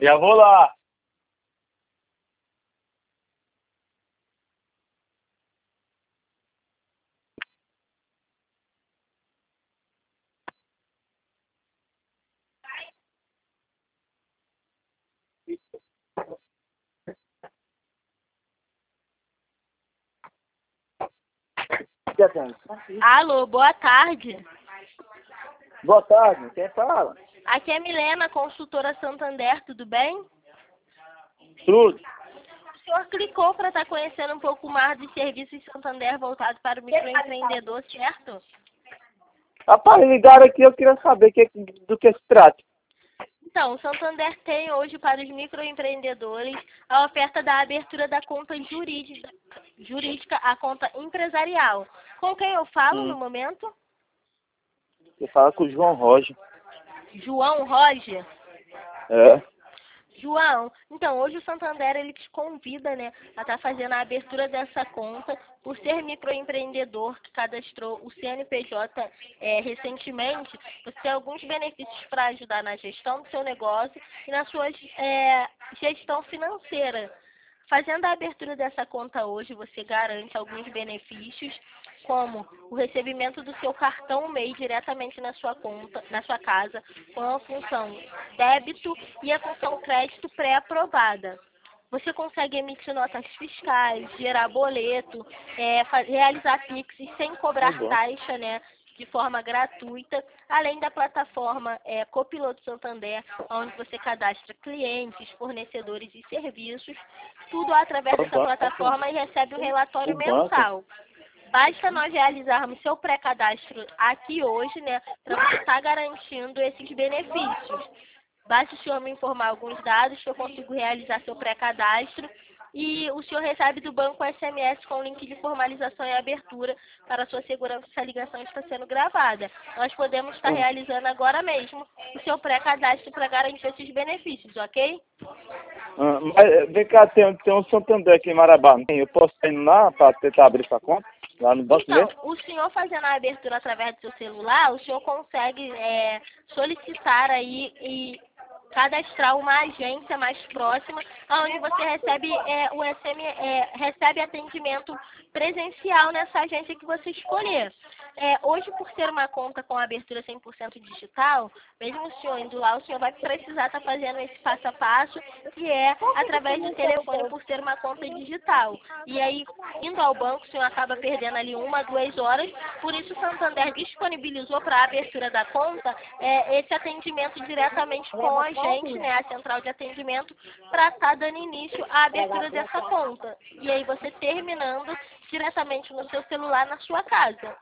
Já vou lá. Alô, boa tarde. Boa tarde, quem fala? Aqui é Milena, consultora Santander, tudo bem? Tudo. O senhor clicou para estar conhecendo um pouco mais dos serviços Santander voltados para o microempreendedor, certo? Rapaz, ligaram aqui, eu queria saber do que se trata. Então, o Santander tem hoje para os microempreendedores a oferta da abertura da conta jurídica, a conta empresarial. Com quem eu falo no momento? Você fala com o João Roger. João Roger. É. João, então hoje o Santander ele te convida, né, a estar fazendo a abertura dessa conta por ser microempreendedor que cadastrou o CNPJ recentemente. Você tem alguns benefícios para ajudar na gestão do seu negócio e na sua gestão financeira. Fazendo a abertura dessa conta hoje, você garante alguns benefícios, como o recebimento do seu cartão MEI diretamente na sua conta, na sua casa, com a função débito e a função crédito pré-aprovada. Você consegue emitir notas fiscais, gerar boleto, realizar Pix sem cobrar taxa, né, de forma gratuita, além da plataforma Copiloto Santander, onde você cadastra clientes, fornecedores e serviços, tudo através dessa plataforma e recebe um relatório mensal. Basta nós realizarmos seu pré-cadastro aqui hoje, né, para você estar garantindo esses benefícios. Basta o senhor me informar alguns dados que eu consigo realizar seu pré-cadastro e o senhor recebe do banco SMS com link de formalização e abertura para a sua segurança se a ligação está sendo gravada. Nós podemos estar realizando agora mesmo o seu pré-cadastro para garantir esses benefícios, ok? Mas vem cá, tem um Santander aqui em Marabá. Eu posso ir lá para tentar abrir essa conta? Lá no banco Então, mesmo? o senhor fazendo a abertura através do seu celular, o senhor consegue solicitar aí e cadastrar uma agência mais próxima, onde você recebe recebe atendimento presencial nessa agência que você escolher. Hoje, por ser uma conta com abertura 100% digital, mesmo o senhor indo lá, o senhor vai precisar estar fazendo esse passo a passo, que é através de telefone, por ser uma conta digital. E aí, indo ao banco, o senhor acaba perdendo ali 1 a 2 horas, por isso o Santander disponibilizou para a abertura da conta esse atendimento diretamente com a gente, né, a central de atendimento, para estar dando início à abertura dessa conta. E aí você terminando diretamente no seu celular na sua casa.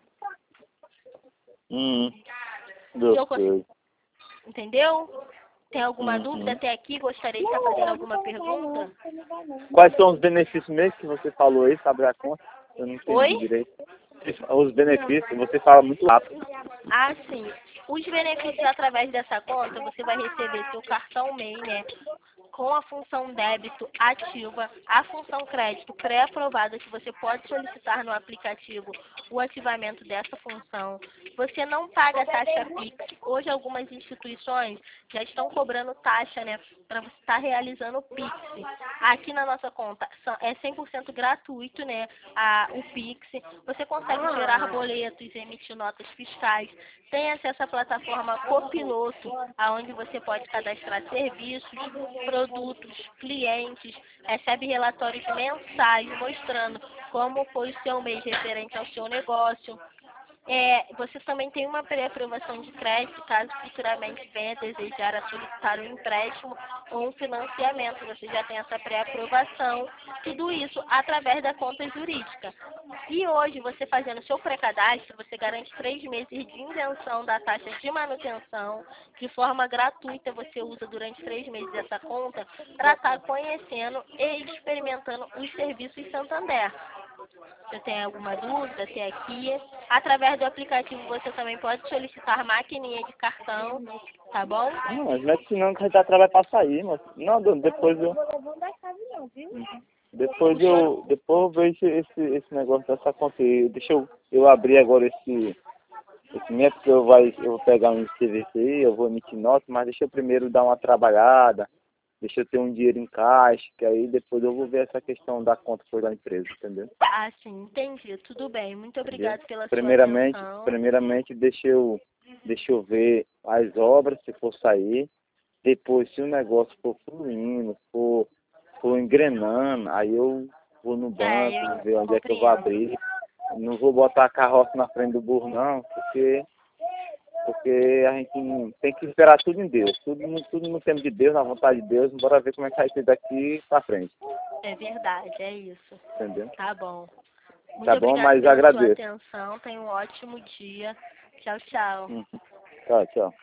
Entendeu? Tem alguma dúvida até aqui? Gostaria de estar fazendo alguma pergunta? Quais são os benefícios mesmo que você falou aí, sabe a conta? Eu não entendi direito. Os benefícios, você fala muito rápido. Ah, sim. Os benefícios através dessa conta, você vai receber seu cartão MEI, né, com a função débito ativa, a função crédito pré-aprovada, que você pode solicitar no aplicativo o ativamento dessa função. Você não paga taxa Pix. Hoje algumas instituições já estão cobrando taxa, né, para você estar realizando o Pix. Aqui na nossa conta é 100% gratuito, né, o Pix. Você consegue gerar boletos, emitir notas fiscais, tem acesso à plataforma Copiloto, aonde você pode cadastrar serviços, produtos, clientes, recebe relatórios mensais mostrando como foi o seu mês referente ao seu negócio. Você também tem uma pré-aprovação de crédito, caso futuramente venha desejar solicitar um empréstimo ou um financiamento. Você já tem essa pré-aprovação, tudo isso através da conta jurídica. E hoje, você fazendo seu pré-cadastro, você garante 3 meses de isenção da taxa de manutenção. De forma gratuita, você usa durante 3 meses essa conta para estar conhecendo e experimentando os serviços Santander. Você tem alguma dúvida até aqui? Através do aplicativo você também pode solicitar maquininha de cartão, tá bom? Não, mas não é que não, que a gente vai passar aí, mas não, depois eu... Depois eu vejo esse negócio dessa conta aí. Deixa eu abrir agora esse método, que eu vou pegar um serviço aí, eu vou emitir nota, mas deixa eu primeiro dar uma trabalhada, deixa eu ter um dinheiro em caixa, que aí depois eu vou ver essa questão da conta for da empresa, entendeu? Ah, sim, entendi. Tudo bem. Muito obrigada pela sua atenção. Primeiramente, deixa eu ver as obras, se for sair. Depois, se o negócio for fluindo, for engrenando, aí eu vou no banco, ver onde é que eu vou abrir. Não vou botar a carroça na frente do burro, não, porque a gente tem que esperar tudo em Deus. Tudo no tempo de Deus, na vontade de Deus. Bora ver como é que vai ser daqui pra frente. É verdade, é isso. Entendeu? Tá bom. Muito Tá bom, obrigada mas pela agradeço. sua atenção. Tenha um ótimo dia. Tchau, tchau. Tchau, tchau.